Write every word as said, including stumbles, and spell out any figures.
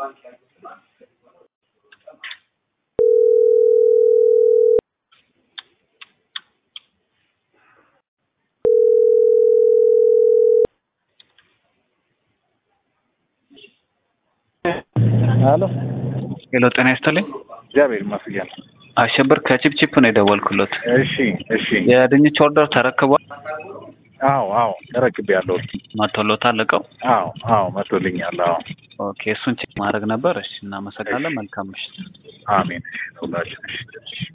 ሄሎ ሄሎ ጤና ይስጥልኝ። እግዚአብሔር ይመስገን። አሸብር ከቺፕቺፕ ነው የደወልኩለት። እሺ እሺ። የድንች ኦርደር ተረክቧል? አዎ አዎ ተረክቤያለሁ። መጥቶሎታል እቃው? አዎ አዎ መጥቶልኛል። አዎ ኦኬ፣ እሱን ቼክ ማድረግ ነበር። እሺ እናመሰግናለን። መልካም ምሽት። አሜን። ሁላችን እሺ